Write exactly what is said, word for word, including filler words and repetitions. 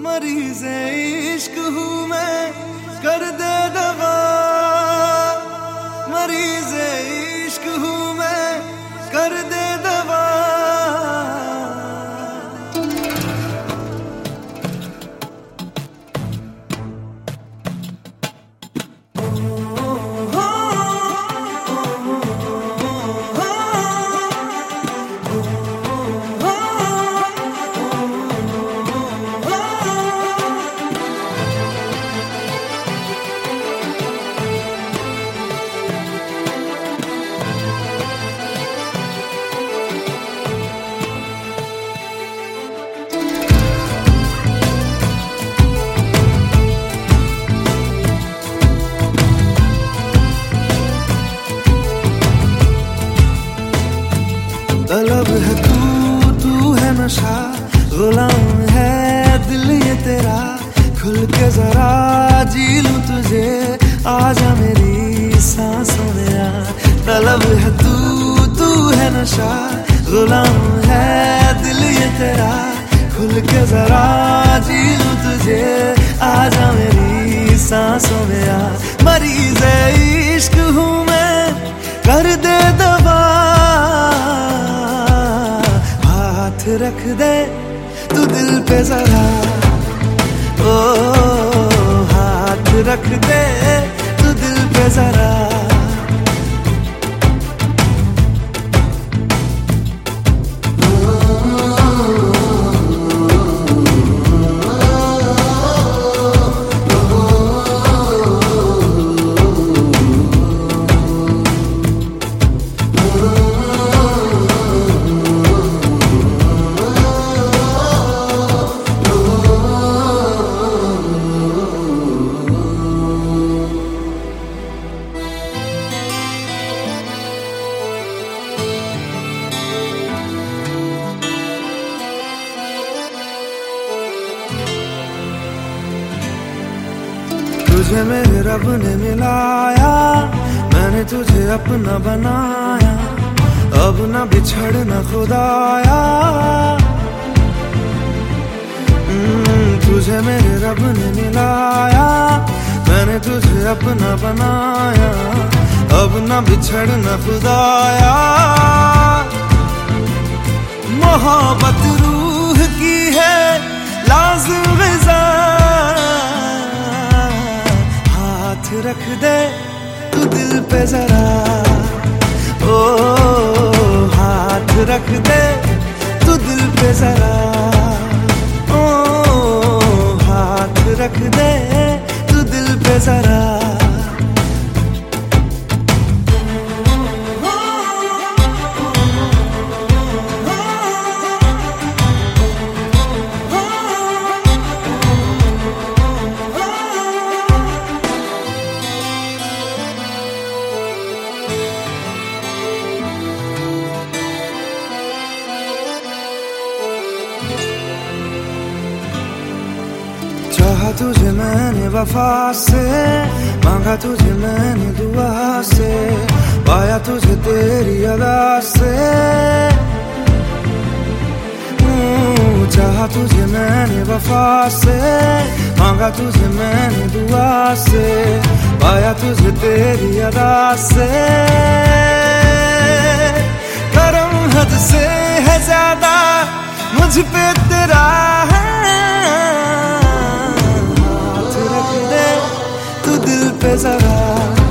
मरीज़े इश्क हूँ मैं, कर दे दवा। मरीज़े इश्क हूँ मैं, कर दे दवा। तलब है तू, तू है नशा, गुलाम है दिल ये तेरा। खुल के जरा जी लूं तुझे, आजा मेरी सांसों में आ। तलब है तू, तू है नशा, गुलाम है दिल ये तेरा। खुल के जरा जी लूं तुझे, आजा मेरी सांसों में आ। मरीज़े इश्क हूँ मैं, कर दे दवा। हाथ रख दे तू दिल पे जरा, ओ हाथ रख दे तू दिल पे जरा। तुझे मेरे रब ने मिलाया, मैंने तुझे अपना बनाया। अब ना बिछड़ना खुदाया, तुझे मेरे रब ने मिलाया। मैंने तुझे अपना बनाया, अब ना बिछड़ना खुदाया। मोहब्बत रूह की है लाज़िम ग़िज़ा। रख दे तू दिल पे जरा, ओ हाथ रख दे तू दिल पे जरा, ओ हाथ रख दे तू दिल पे जरा। चाहा तुझे मैंने वफा से, मांगा तुझे मैंने दुआ से, पाया तुझे तेरी अदा से। चाहा तुझे मैंने वफा से, मांगा तुझे मैंने दुआ से, पाया तुझे तेरी अदा से। करम हद से है ज्यादा मुझ पे तेरा है, दिल पे जरा।